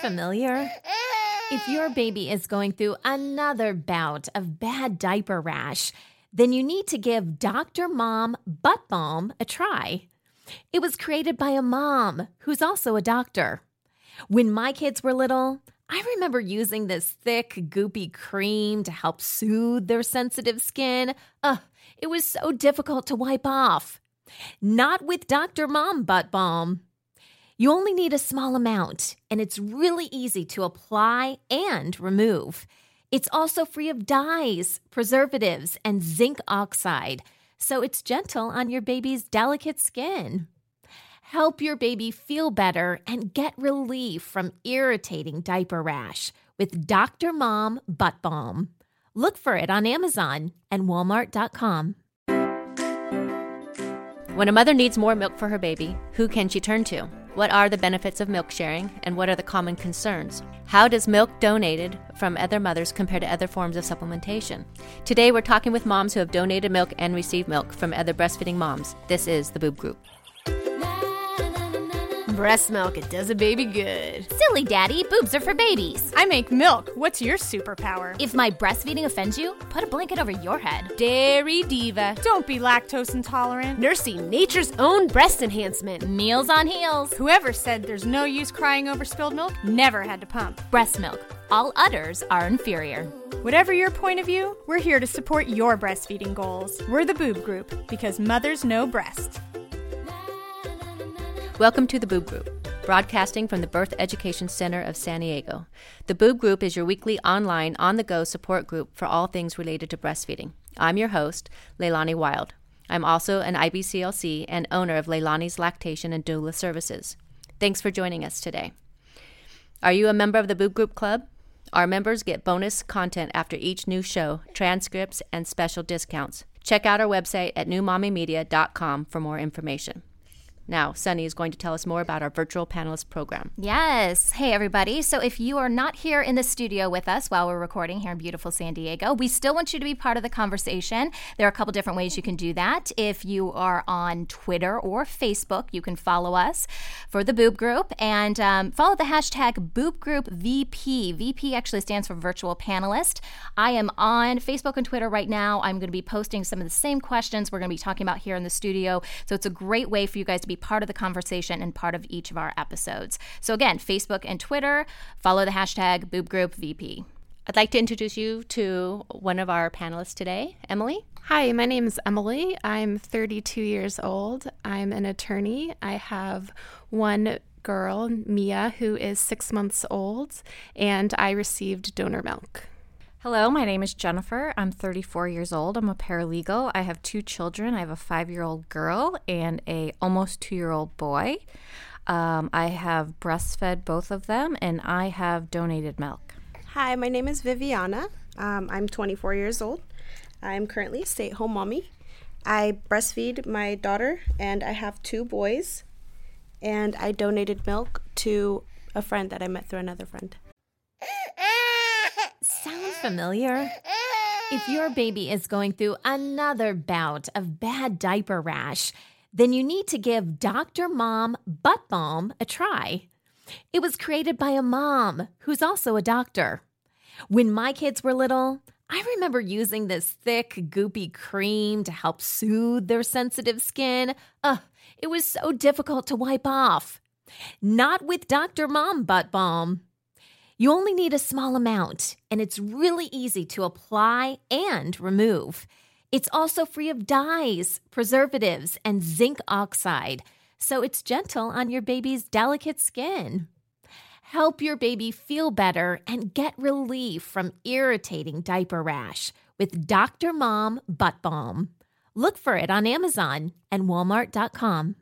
Familiar? If your baby is going through another bout of bad diaper rash, then you need to give Dr. Mom Butt Balm a try. It was created by a mom who's also a doctor. When my kids were little, I remember using this thick, goopy cream to help soothe their sensitive skin. It was so difficult to wipe off. Not with Dr. Mom Butt Balm. You only need a small amount, and it's really easy to apply and remove. It's also free of dyes, preservatives, and zinc oxide, so it's gentle on your baby's delicate skin. Help your baby feel better and get relief from irritating diaper rash with Dr. Mom Butt Balm. Look for it on Amazon and Walmart.com. When a mother needs more milk for her baby, who can she turn to? What are the benefits of milk sharing, and what are the common concerns? How does milk donated from other mothers compare to other forms of supplementation? Today, we're talking with moms who have donated milk and received milk from other breastfeeding moms. This is the Boob Group. Breast milk, it does a baby good. Silly daddy, boobs are for babies. I make milk. What's your superpower? If my breastfeeding offends you, put a blanket over your head. Dairy diva. Don't be lactose intolerant. Nursing nature's own breast enhancement. Meals on heels. Whoever said there's no use crying over spilled milk never had to pump. Breast milk. All udders are inferior. Whatever your point of view, we're here to support your breastfeeding goals. We're the Boob Group, because mothers know breast. Welcome to the Boob Group, broadcasting from the Birth Education Center of San Diego. The Boob Group is your weekly online, on-the-go support group for all things related to breastfeeding. I'm your host, Leilani Wild. I'm also an IBCLC and owner of Leilani's Lactation and Doula Services. Thanks for joining us today. Are you a member of the Boob Group Club? Our members get bonus content after each new show, transcripts, and special discounts. Check out our website at newmommymedia.com for more information. Now, Sunny is going to tell us more about our virtual panelist program. Yes. Hey, everybody. So if you are not here in the studio with us while we're recording here in beautiful San Diego, we still want you to be part of the conversation. There are a couple different ways you can do that. If you are on Twitter or Facebook, you can follow us for the Boob Group and follow the hashtag BoobGroupVP. VP actually stands for virtual panelist. I am on Facebook and Twitter right now. I'm going to be posting some of the same questions we're going to be talking about here in the studio. So it's a great way for you guys to be part of the conversation and part of each of our episodes. So again, Facebook and Twitter, follow the hashtag BoobGroupVP. I'd like to introduce you to one of our panelists today, Emily. Hi, my name is Emily. I'm 32 years old. I'm an attorney. I have one girl, Mia, who is 6 months old, and I received donor milk. Hello, my name is Jennifer. I'm 34 years old. I'm a paralegal. I have 2 children. I have a 5-year-old girl and a almost 2-year-old boy. I have breastfed both of them, and I have donated milk. Hi, my name is Viviana. I'm 24 years old. I'm currently a stay-at-home mommy. I breastfeed my daughter, and I have 2 boys. And I donated milk to a friend that I met through another friend. Sound familiar? If your baby is going through another bout of bad diaper rash, then you need to give Dr. Mom Butt Balm a try. It was created by a mom who's also a doctor. When my kids were little, I remember using this thick, goopy cream to help soothe their sensitive skin. It was so difficult to wipe off. Not with Dr. Mom Butt Balm. You only need a small amount, and it's really easy to apply and remove. It's also free of dyes, preservatives, and zinc oxide, so it's gentle on your baby's delicate skin. Help your baby feel better and get relief from irritating diaper rash with Dr. Mom Butt Balm. Look for it on Amazon and Walmart.com.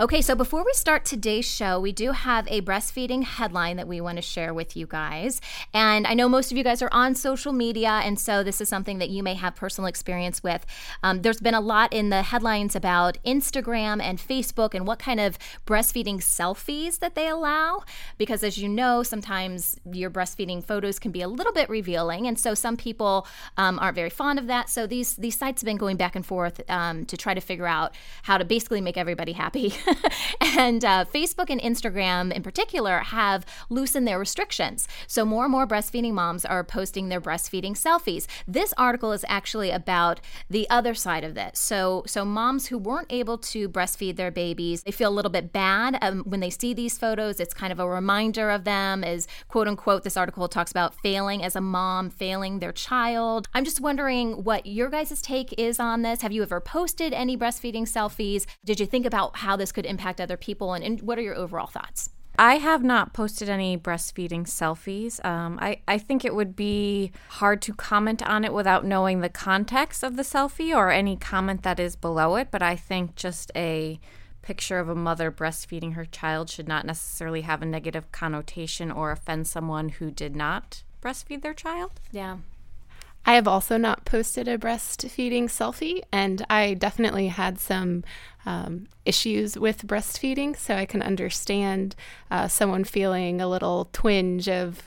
Okay, so before we start today's show, we do have a breastfeeding headline that we want to share with you guys. And I know most of you guys are on social media, and so this is something that you may have personal experience with. There's been a lot in the headlines about Instagram and Facebook and what kind of breastfeeding selfies that they allow, because as you know, sometimes your breastfeeding photos can be a little bit revealing, and so some people aren't very fond of that. So these sites have been going back and forth to try to figure out how to basically make everybody happy. And Facebook and Instagram in particular have loosened their restrictions. So more and more breastfeeding moms are posting their breastfeeding selfies. This article is actually about the other side of this. So moms who weren't able to breastfeed their babies, they feel a little bit bad when they see these photos. It's kind of a reminder of them as, quote unquote, this article talks about failing as a mom, failing their child. I'm just wondering what your guys' take is on this. Have you ever posted any breastfeeding selfies? Did you think about how this could impact other people, and what are your overall thoughts? I have not posted any breastfeeding selfies. I think it would be hard to comment on it without knowing the context of the selfie or any comment that is below it, but I think just a picture of a mother breastfeeding her child should not necessarily have a negative connotation or offend someone who did not breastfeed their child. Yeah. I have also not posted a breastfeeding selfie, and I definitely had some issues with breastfeeding, so I can understand someone feeling a little twinge of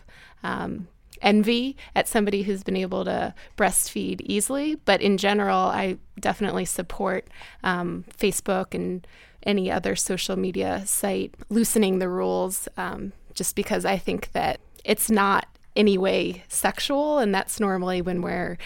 envy at somebody who's been able to breastfeed easily. But in general, I definitely support Facebook and any other social media site loosening the rules, just because I think that it's not any way sexual, and that's normally when we're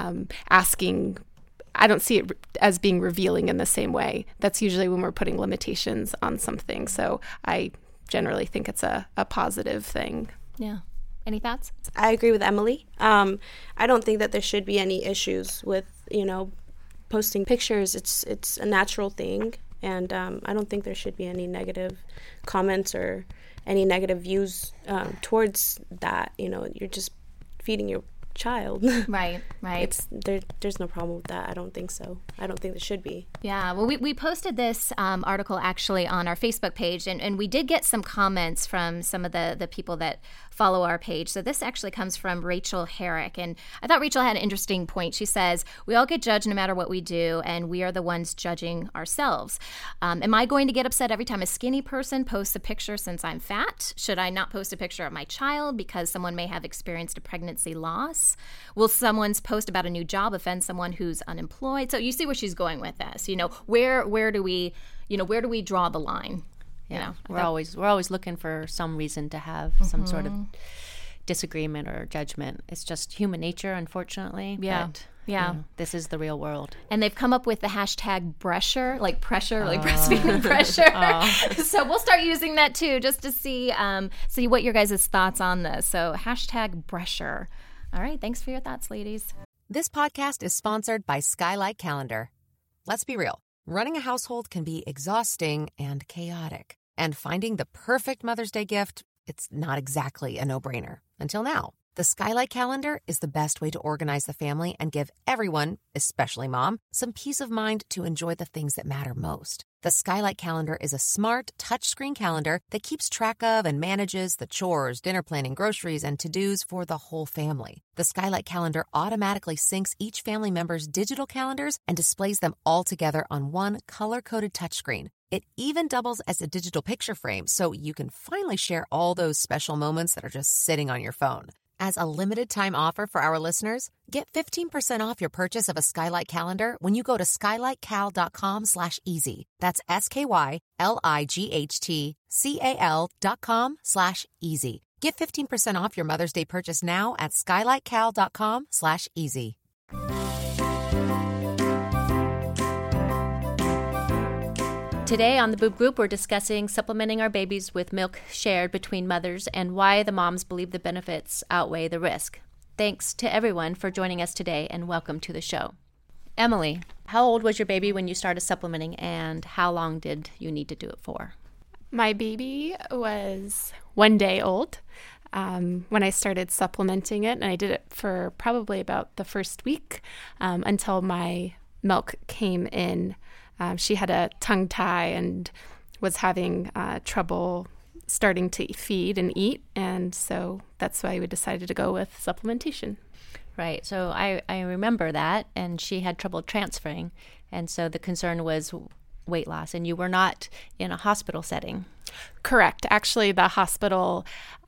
asking. I don't see it as being revealing in the same way. That's usually when we're putting limitations on something. So I generally think it's a positive thing. Yeah. Any thoughts? I agree with Emily. I don't think that there should be any issues with, posting pictures. It's a natural thing, and I don't think there should be any negative comments or any negative views towards that. You're just feeding your child. Right. There's no problem with that. I don't think so. I don't think there should be. Yeah, well, we posted this article actually on our Facebook page, and we did get some comments from some of the people that follow our page. So this actually comes from Rachel Herrick, and I thought Rachel had an interesting point. She says, we all get judged no matter what we do, and we are the ones judging ourselves. Am I going to get upset every time a skinny person posts a picture since I'm fat? Should I not post a picture of my child because someone may have experienced a pregnancy loss? Will someone's post about a new job offend someone who's unemployed? So you see where she's going with this. Where do we draw the line? We're always looking for some reason to have some sort of disagreement or judgment. It's just human nature, unfortunately. Yeah. But, yeah. This is the real world. And they've come up with the hashtag pressure, like breastfeeding pressure. So we'll start using that too, just to see what your guys' thoughts on this. So hashtag pressure. All right. Thanks for your thoughts, ladies. This podcast is sponsored by Skylight Calendar. Let's be real. Running a household can be exhausting and chaotic. And finding the perfect Mother's Day gift, it's not exactly a no-brainer. Until now. The Skylight Calendar is the best way to organize the family and give everyone, especially mom, some peace of mind to enjoy the things that matter most. The Skylight Calendar is a smart, touchscreen calendar that keeps track of and manages the chores, dinner planning, groceries, and to-dos for the whole family. The Skylight Calendar automatically syncs each family member's digital calendars and displays them all together on one color-coded touchscreen. It even doubles as a digital picture frame, so you can finally share all those special moments that are just sitting on your phone. As a limited-time offer for our listeners, get 15% off your purchase of a Skylight Calendar when you go to skylightcal.com/easy. That's SKYLIGHTCAL.com/easy. Get 15% off your Mother's Day purchase now at skylightcal.com/easy. Today on the Boob Group, we're discussing supplementing our babies with milk shared between mothers and why the moms believe the benefits outweigh the risk. Thanks to everyone for joining us today, and welcome to the show. Emily, how old was your baby when you started supplementing, and how long did you need to do it for? My baby was 1 day old when I started supplementing it, and I did it for probably about the first week until my milk came in. She had a tongue tie, and was having trouble starting to feed and eat, and so that's why we decided to go with supplementation. Right. So I remember that, and she had trouble transferring, and so the concern was weight loss, and you were not in a hospital setting. Correct. Actually, the hospital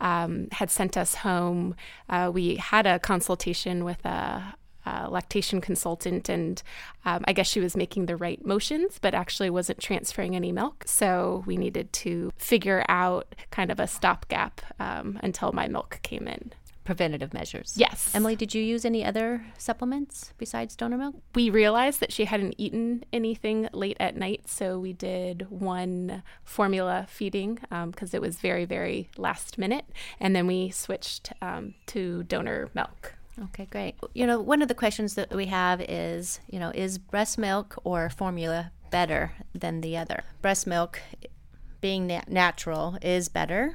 had sent us home. We had a consultation with a lactation consultant, and I guess she was making the right motions, but actually wasn't transferring any milk. So we needed to figure out kind of a stopgap until my milk came in. Preventative measures. Yes. Emily, did you use any other supplements besides donor milk? We realized that she hadn't eaten anything late at night, so we did one formula feeding because it was very, very last minute, and then we switched to donor milk. Okay, great. One of the questions that we have is, is breast milk or formula better than the other? Breast milk, being natural, is better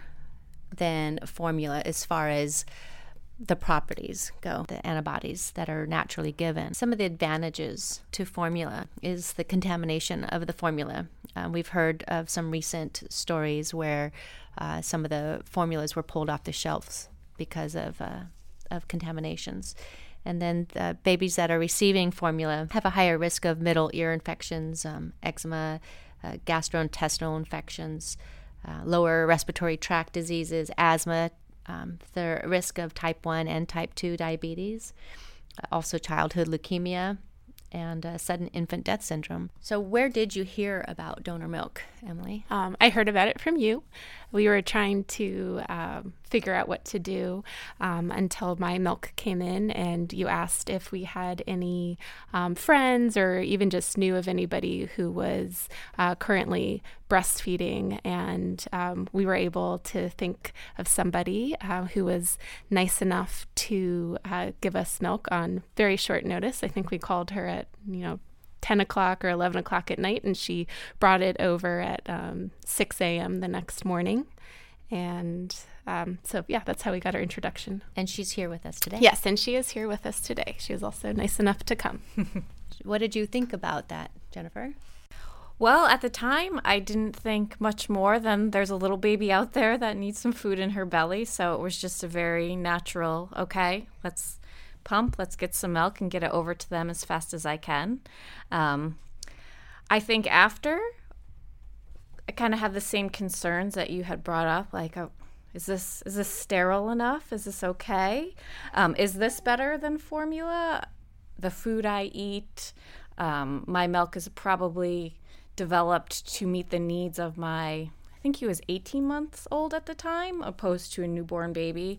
than formula as far as the properties go, the antibodies that are naturally given. Some of the advantages to formula is the contamination of the formula. We've heard of some recent stories where some of the formulas were pulled off the shelves because of contaminations. And then the babies that are receiving formula have a higher risk of middle ear infections, eczema, gastrointestinal infections, lower respiratory tract diseases, asthma, the risk of type 1 and type 2 diabetes, also childhood leukemia, and sudden infant death syndrome. So where did you hear about donor milk, Emily? I heard about it from you. We were trying to figure out what to do until my milk came in, and you asked if we had any friends or even just knew of anybody who was currently breastfeeding, and we were able to think of somebody who was nice enough to give us milk on very short notice. I think we called her at 10 o'clock or 11 o'clock at night, and she brought it over at 6 a.m. the next morning. And so, that's how we got our introduction. And she's here with us today. Yes, and she is here with us today. She was also nice enough to come. What did you think about that, Jennifer? Well, at the time, I didn't think much more than there's a little baby out there that needs some food in her belly. So it was just a very natural, okay, let's pump, let's get some milk and get it over to them as fast as I can. I think after, I kind of have the same concerns that you had brought up, like, is this sterile enough? Is this okay? Is this better than formula? The food I eat, my milk is probably developed to meet the needs of I think he was 18 months old at the time, opposed to a newborn baby.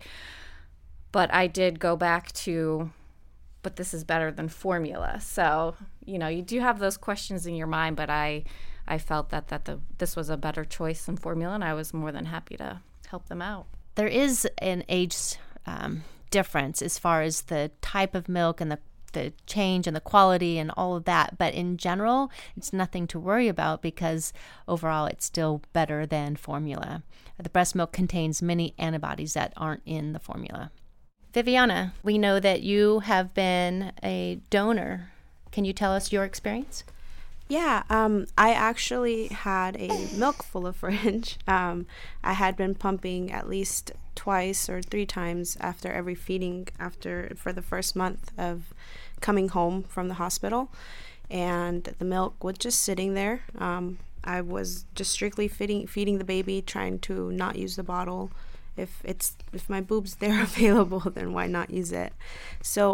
But I did go back to, but this is better than formula. So, you do have those questions in your mind, but I felt that this was a better choice than formula, and I was more than happy to help them out. There is an age difference as far as the type of milk and the change and the quality and all of that. But in general, it's nothing to worry about because overall it's still better than formula. The breast milk contains many antibodies that aren't in the formula. Viviana, we know that you have been a donor. Can you tell us your experience? Yeah, I actually had a milk full of fridge. I had been pumping at least twice or 3 times after every feeding for the first month of coming home from the hospital, and the milk was just sitting there. I was just strictly feeding the baby, trying to not use the bottle. If my boob's there available, then why not use it? So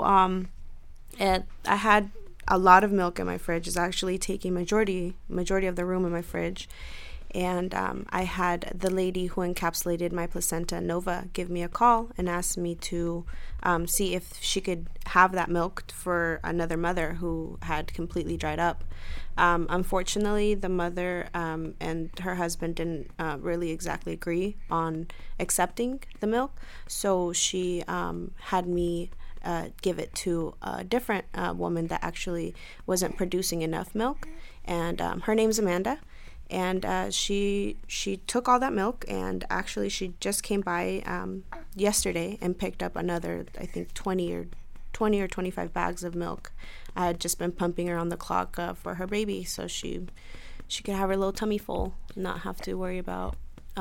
and I had a lot of milk in my fridge. Is actually taking majority of the room in my fridge. And I had the lady who encapsulated my placenta, Nova, give me a call and ask me to see if she could have that milk for another mother who had completely dried up. Unfortunately, the mother and her husband didn't really exactly agree on accepting the milk, so she had me give it to a different woman that actually wasn't producing enough milk, and her name's Amanda. And she took all that milk, and actually she just came by yesterday and picked up another, I think, 20 or 25 bags of milk. I had just been pumping around the clock for her baby, so she she could have her little tummy full, not have to worry about,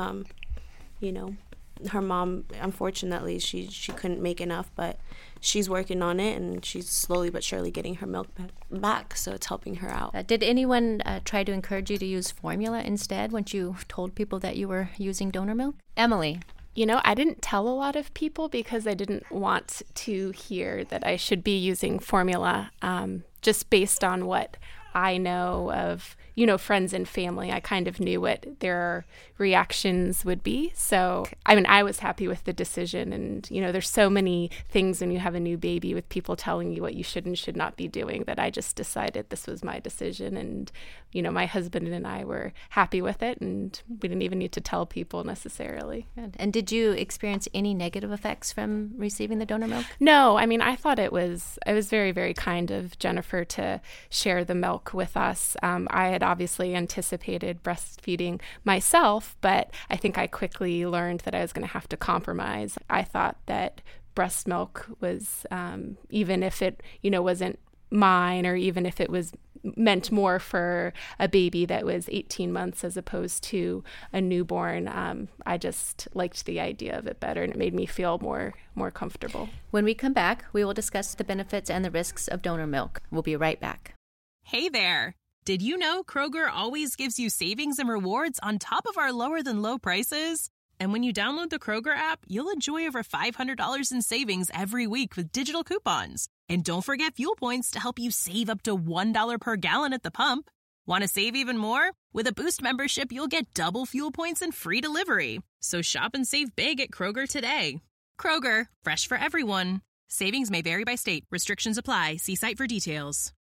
her mom. Unfortunately, she couldn't make enough, but she's working on it, and she's slowly but surely getting her milk back, so it's helping her out. Did anyone try to encourage you to use formula instead once you told people that you were using donor milk? Emily. I didn't tell a lot of people because I didn't want to hear that I should be using formula, just based on what I know of, friends and family. I kind of knew what their reactions would be. So, I was happy with the decision. And, there's so many things when you have a new baby with people telling you what you should and should not be doing that I just decided this was my decision. And, my husband and I were happy with it, and we didn't even need to tell people necessarily. Good. And did you experience any negative effects from receiving the donor milk? No, I thought it was very, very kind of Jennifer to share the milk with us. I had obviously anticipated breastfeeding myself, but I think I quickly learned that I was going to have to compromise. I thought that breast milk was, even if it, wasn't mine, or even if it was meant more for a baby that was 18 months as opposed to a newborn, I just liked the idea of it better, and it made me feel more comfortable. When we come back, we will discuss the benefits and the risks of donor milk. We'll be right back. Hey there! Did you know Kroger always gives you savings and rewards on top of our lower-than-low prices? And when you download the Kroger app, you'll enjoy over $500 in savings every week with digital coupons. And don't forget fuel points to help you save up to $1 per gallon at the pump. Want to save even more? With a Boost membership, you'll get double fuel points and free delivery. So shop and save big at Kroger today. Kroger, fresh for everyone. Savings may vary by state. Restrictions apply. See site for details.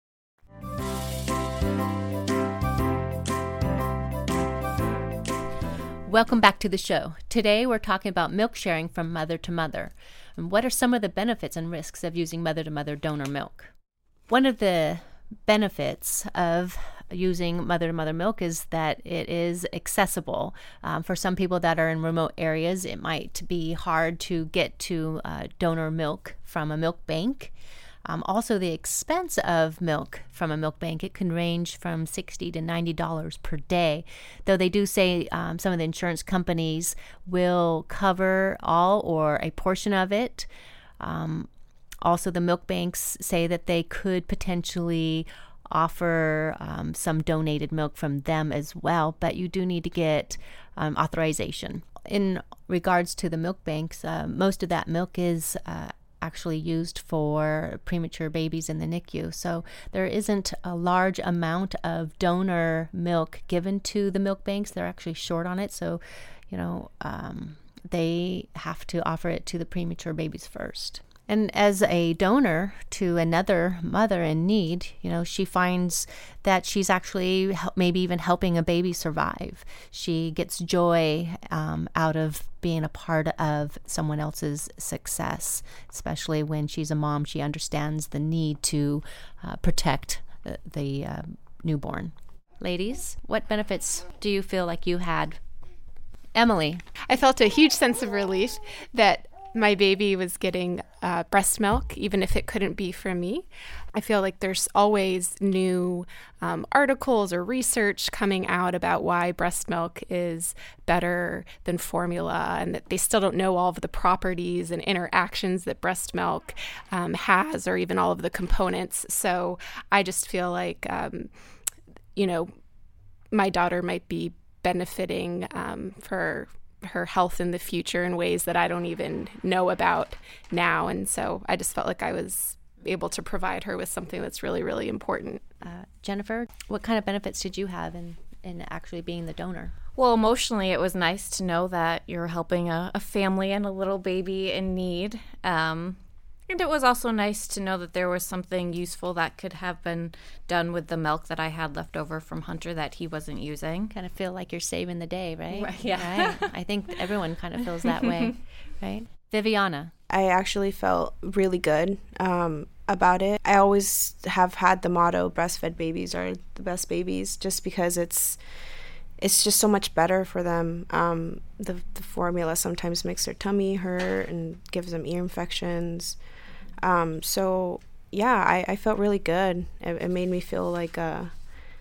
Welcome back to the show. Today we're talking about milk sharing from mother to mother. And what are some of the benefits and risks of using mother-to-mother donor milk? One of the benefits of using mother-to-mother milk is that it is accessible. For some people that are in remote areas, it might be hard to get to donor milk from a milk bank. Also, the expense of milk from a milk bank, it can range from $60 to $90 per day, though they do say some of the insurance companies will cover all or a portion of it. Also, the milk banks say that they could potentially offer some donated milk from them as well, but you do need to get authorization. In regards to the milk banks, most of that milk is actually used for premature babies in the NICU. So there isn't a large amount of donor milk given to the milk banks. They're actually short on it. So, they have to offer it to the premature babies first. And as a donor to another mother in need, she finds that she's actually maybe even helping a baby survive. She gets joy out of being a part of someone else's success, especially when she's a mom. She understands the need to protect the newborn. Ladies, what benefits do you feel like you had? Emily. I felt a huge sense of relief that my baby was getting breast milk, even if it couldn't be from me. I feel like there's always new articles or research coming out about why breast milk is better than formula, and that they still don't know all of the properties and interactions that breast milk has, or even all of the components. So I just feel like, my daughter might be benefiting for her health in the future in ways that I don't even know about now. And so I just felt like I was able to provide her with something that's really, really important. Jennifer, what kind of benefits did you have in actually being the donor? Well, emotionally, it was nice to know that you're helping a family and a little baby in need. And it was also nice to know that there was something useful that could have been done with the milk that I had left over from Hunter that he wasn't using. Kind of feel like you're saving the day, right? Right, yeah. Right? I think everyone kind of feels that way, right? Viviana. I actually felt really good about it. I always have had the motto, breastfed babies are the best babies, just because it's just so much better for them. The formula sometimes makes their tummy hurt and gives them ear infections. I felt really good. It made me feel like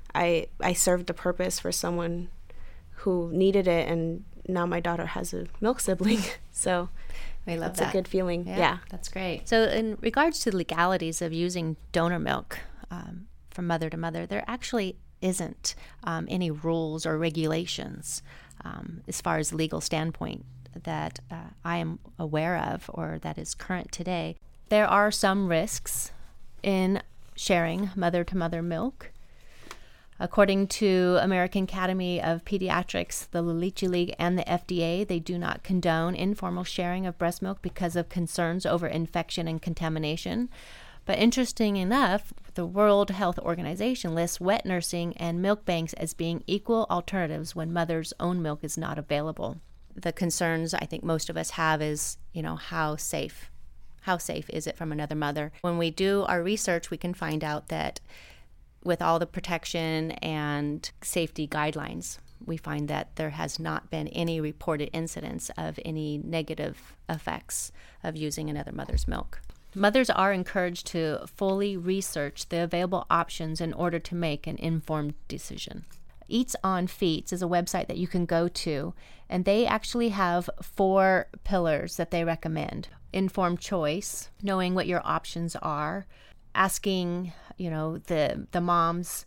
I served the purpose for someone who needed it, and now my daughter has a milk sibling. So we love that's a good feeling. Yeah, that's great. So in regards to the legalities of using donor milk from mother to mother, there actually isn't any rules or regulations as far as legal standpoint that I am aware of or that is current today. There are some risks in sharing mother-to-mother milk. According to American Academy of Pediatrics, the La Leche League, and the FDA, they do not condone informal sharing of breast milk because of concerns over infection and contamination. But interesting enough, the World Health Organization lists wet nursing and milk banks as being equal alternatives when mother's own milk is not available. The concerns I think most of us have is, how safe is it from another mother? When we do our research, we can find out that with all the protection and safety guidelines, we find that there has not been any reported incidents of any negative effects of using another mother's milk. Mothers are encouraged to fully research the available options in order to make an informed decision. Eats on Feets is a website that you can go to, and they actually have 4 pillars that they recommend. Informed choice, knowing what your options are, asking, the moms,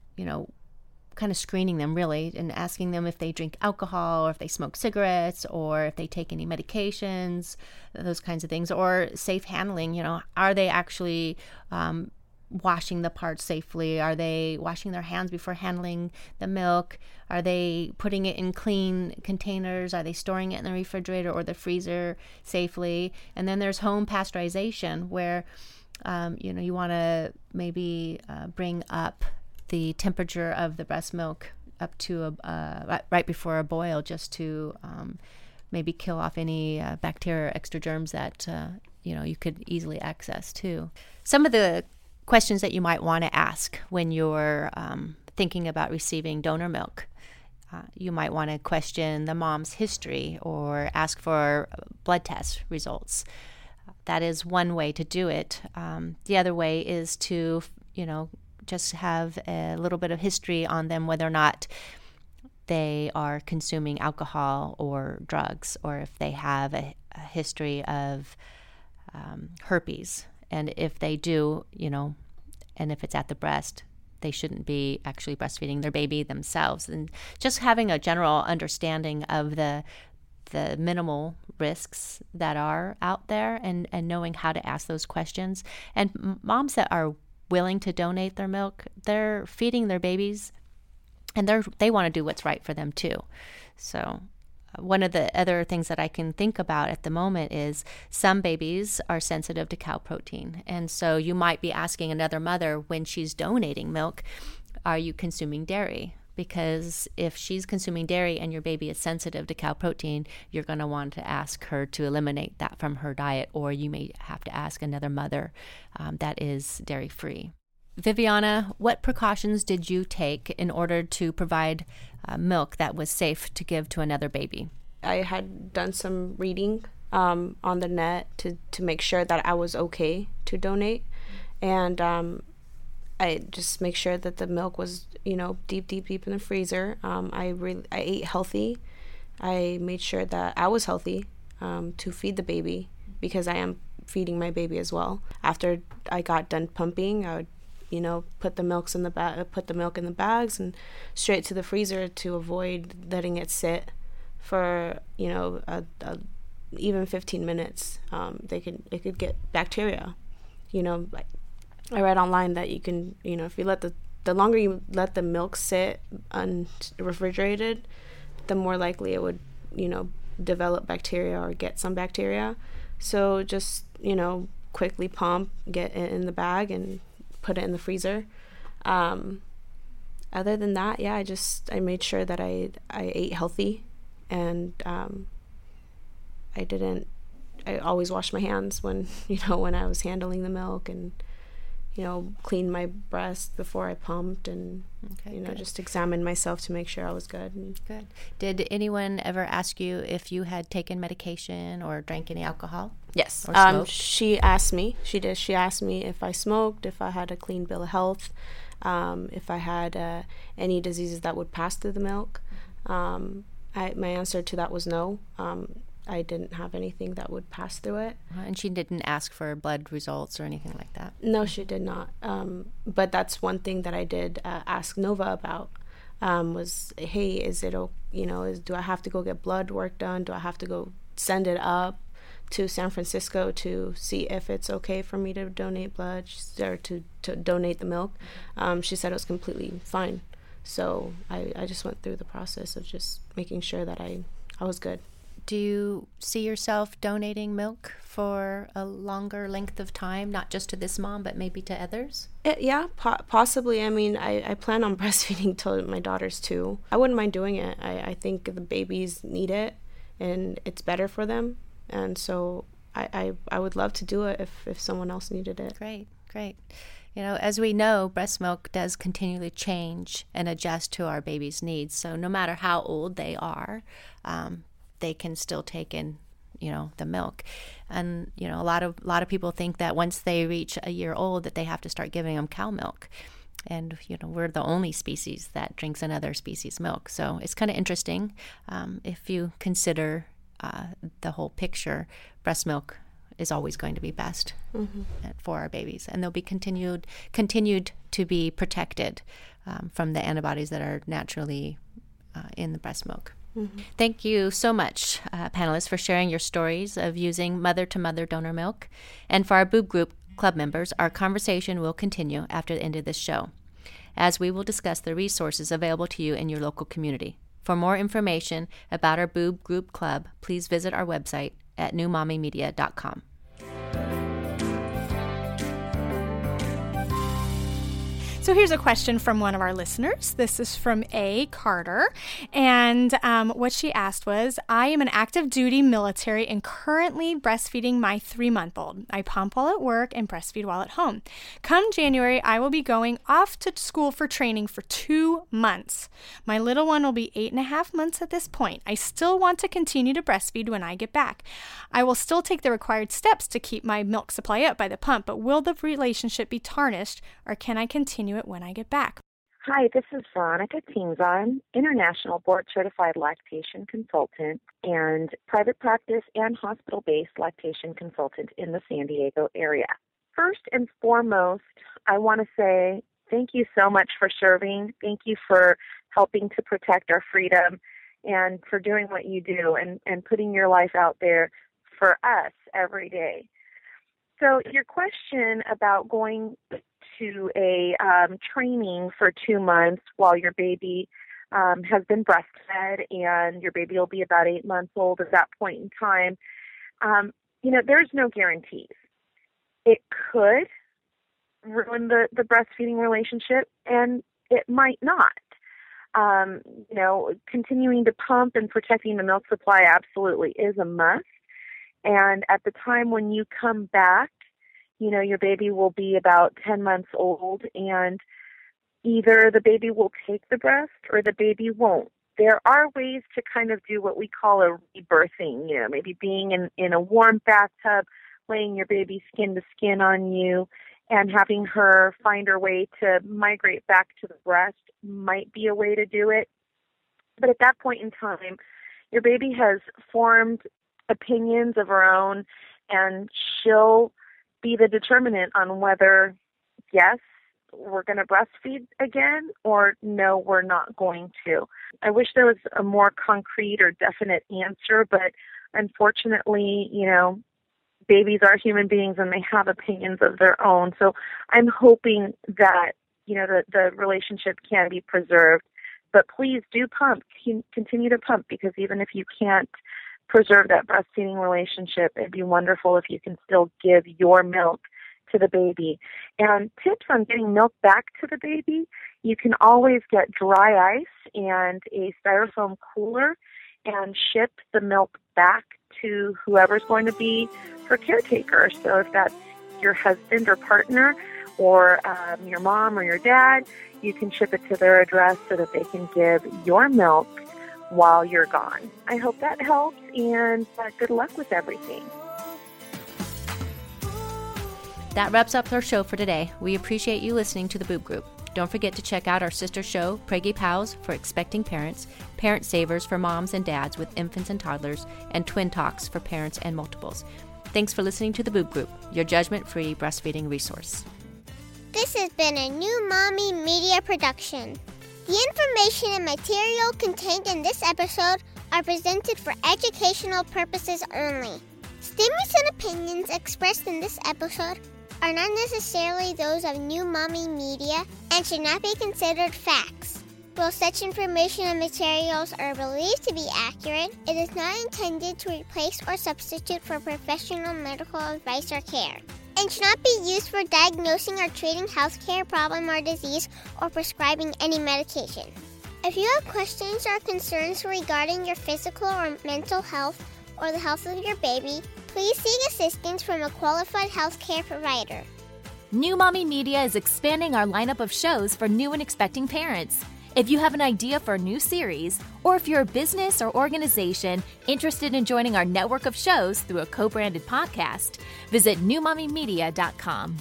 kind of screening them really and asking them if they drink alcohol or if they smoke cigarettes or if they take any medications, those kinds of things, or safe handling, are they actually washing the parts safely? Are they washing their hands before handling the milk? Are they putting it in clean containers? Are they storing it in the refrigerator or the freezer safely? And then there's home pasteurization where you want to maybe bring up the temperature of the breast milk up to right before a boil, just to maybe kill off any bacteria or extra germs that you could easily access too. Some of the questions that you might want to ask when you're thinking about receiving donor milk. You might want to question the mom's history or ask for blood test results. That is one way to do it. The other way is to, just have a little bit of history on them, whether or not they are consuming alcohol or drugs, or if they have a history of herpes. And if they do, and if it's at the breast, they shouldn't be actually breastfeeding their baby themselves. And just having a general understanding of the minimal risks that are out there and knowing how to ask those questions. And moms that are willing to donate their milk, they're feeding their babies, and they want to do what's right for them too. So one of the other things that I can think about at the moment is some babies are sensitive to cow protein. And so you might be asking another mother when she's donating milk, are you consuming dairy? Because if she's consuming dairy and your baby is sensitive to cow protein, you're going to want to ask her to eliminate that from her diet, or you may have to ask another mother that is dairy-free. Viviana, what precautions did you take in order to provide milk that was safe to give to another baby? I had done some reading on the net to make sure that I was okay to donate, and I just make sure that the milk was, deep in the freezer. I ate healthy. I made sure that I was healthy to feed the baby, because I am feeding my baby as well. After I got done pumping, I would, put the milk in the bags and straight to the freezer to avoid letting it sit for, even 15 minutes. It could get bacteria, like. I read online that you can, if you let the longer you let the milk sit unrefrigerated, the more likely it would, develop bacteria or get some bacteria. So just, quickly pump, get it in the bag and put it in the freezer. Other than that, I made sure that I ate healthy, and I always washed my hands when I was handling the milk, and cleaned my breast before I pumped, and, just examined myself to make sure I was good. Good. Did anyone ever ask you if you had taken medication or drank any alcohol? Yes. Or smoked? She asked me. She did. She asked me if I smoked, if I had a clean bill of health. if I had any diseases that would pass through the milk. My answer to that was no. I didn't have anything that would pass through it. And she didn't ask for blood results or anything like that? No, she did not. But that's one thing that I did ask Nova about, was, hey, is it, do I have to go get blood work done? Do I have to go send it up to San Francisco to see if it's okay for me to donate blood or to donate the milk? She said it was completely fine. So I just went through the process of just making sure that I was good. Do you see yourself donating milk for a longer length of time, not just to this mom, but maybe to others? Yeah, possibly. I mean, I plan on breastfeeding till my daughter's 2. I wouldn't mind doing it. I think the babies need it, and it's better for them. And so I would love to do it if someone else needed it. Great. As we know, breast milk does continually change and adjust to our baby's needs. So no matter how old they are, they can still take in, the milk. And, a lot of people think that once they reach a year old that they have to start giving them cow milk. And, we're the only species that drinks another species' milk. So it's kind of interesting. If you consider the whole picture, breast milk is always going to be best for our babies. And they'll be continued to be protected from the antibodies that are naturally in the breast milk. Thank you so much, panelists, for sharing your stories of using mother-to-mother donor milk. And for our Boob Group Club members, our conversation will continue after the end of this show, as we will discuss the resources available to you in your local community. For more information about our Boob Group Club, please visit our website at newmommymedia.com. So here's a question from one of our listeners. This is from A. Carter. And what she asked was, I am an active duty military and currently breastfeeding my 3-month-old. I pump while at work and breastfeed while at home. Come January, I will be going off to school for training for 2 months. My little one will be 8.5 months at this point. I still want to continue to breastfeed when I get back. I will still take the required steps to keep my milk supply up by the pump, but will the relationship be tarnished, or can I continue it when I get back? Hi, this is Veronica Tienzon, International Board Certified Lactation Consultant and private practice and hospital-based lactation consultant in the San Diego area. First and foremost, I want to say thank you so much for serving. Thank you for helping to protect our freedom and for doing what you do and putting your life out there for us every day. So your question about going to a training for 2 months while your baby has been breastfed and your baby will be about 8 months old at that point in time, there's no guarantees. It could ruin the breastfeeding relationship, and it might not. Continuing to pump and protecting the milk supply absolutely is a must. And at the time when you come back, your baby will be about 10 months old, and either the baby will take the breast or the baby won't. There are ways to kind of do what we call a rebirthing, maybe being in a warm bathtub, laying your baby skin to skin on you, and having her find her way to migrate back to the breast might be a way to do it. But at that point in time, your baby has formed opinions of her own, and she'll be the determinant on whether, yes, we're going to breastfeed again, or no, we're not going to. I wish there was a more concrete or definite answer, but unfortunately, babies are human beings and they have opinions of their own. So I'm hoping that, the relationship can be preserved. But please do pump, continue to pump, because even if you can't preserve that breastfeeding relationship, it'd be wonderful if you can still give your milk to the baby. And tips on getting milk back to the baby, you can always get dry ice and a styrofoam cooler and ship the milk back to whoever's going to be her caretaker. So if that's your husband or partner or your mom or your dad, you can ship it to their address so that they can give your milk while you're gone. I hope that helps, and good luck with everything. That wraps up our show for today. We appreciate you listening to the Boob Group. Don't forget to check out our sister show, Preggy Pals for expecting parents, Parent Savers for moms and dads with infants and toddlers, and Twin Talks for parents and multiples. Thanks for listening to The Boob Group, your judgment-free breastfeeding resource. This has been a New Mommy Media production. The information and material contained in this episode are presented for educational purposes only. Statements and opinions expressed in this episode are not necessarily those of New Mommy Media and should not be considered facts. While such information and materials are believed to be accurate, it is not intended to replace or substitute for professional medical advice or care, and should not be used for diagnosing or treating healthcare problem or disease or prescribing any medication. If you have questions or concerns regarding your physical or mental health or the health of your baby, please seek assistance from a qualified healthcare provider. New Mommy Media is expanding our lineup of shows for new and expecting parents. If you have an idea for a new series, or if you're a business or organization interested in joining our network of shows through a co-branded podcast, visit newmommymedia.com.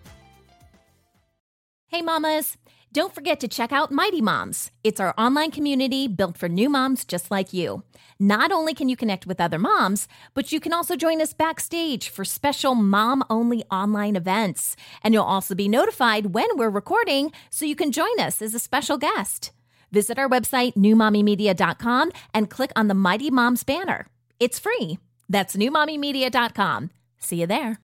Hey mamas, don't forget to check out Mighty Moms. It's our online community built for new moms just like you. Not only can you connect with other moms, but you can also join us backstage for special mom-only online events. And you'll also be notified when we're recording so you can join us as a special guest. Visit our website, newmommymedia.com, and click on the Mighty Moms banner. It's free. That's newmommymedia.com. See you there.